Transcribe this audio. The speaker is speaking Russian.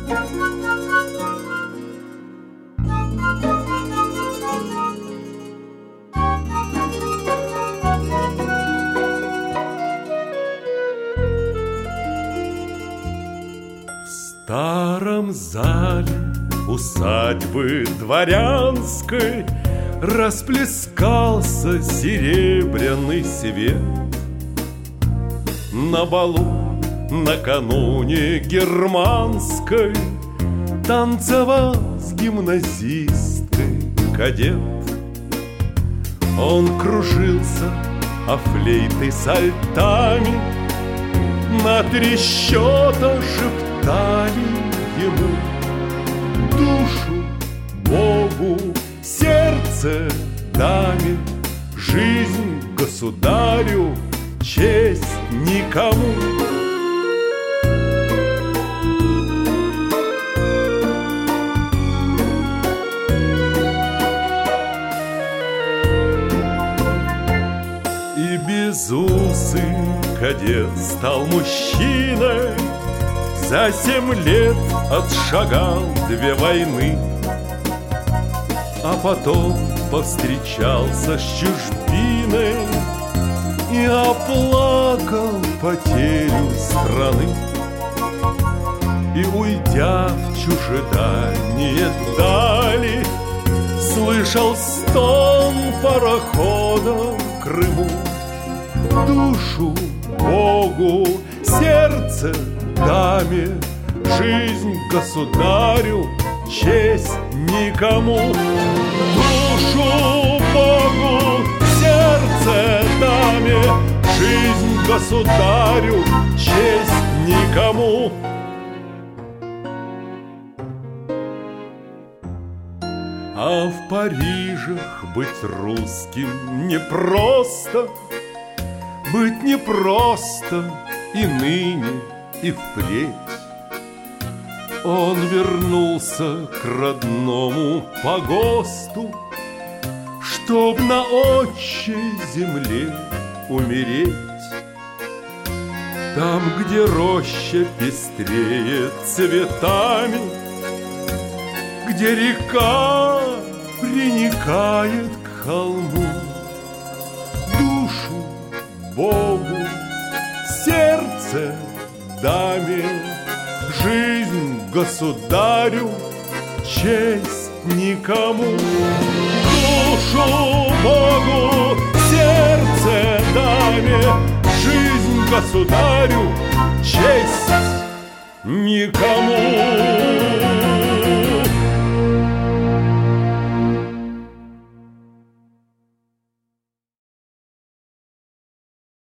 В старом зале усадьбы дворянской расплескался серебряный свет. На балу накануне германской танцевал с гимназисткой кадет. Он кружился, а флейты с альтами на 3 счета шептали ему: душу Богу, сердце даме, жизнь государю, честь никому. И безусый кадет стал мужчиной, за 7 лет отшагал 2 войны, а потом повстречался с чужбиной и оплакал потерю страны. И, уйдя в чужедальние дали, слышал стон парохода в Крыму: душу Богу, сердце даме, жизнь государю, честь никому. Душу Богу, сердце даме, жизнь государю, честь никому. А в Парижах быть русским непросто, быть непросто и ныне, и впредь. Он вернулся к родному погосту, чтоб на отчей земле умереть. Там, где роща пестреет цветами, где река приникает к холму. Душу Богу, сердце даме, жизнь государю, честь никому. Душу Богу, сердце даме, жизнь государю, честь никому.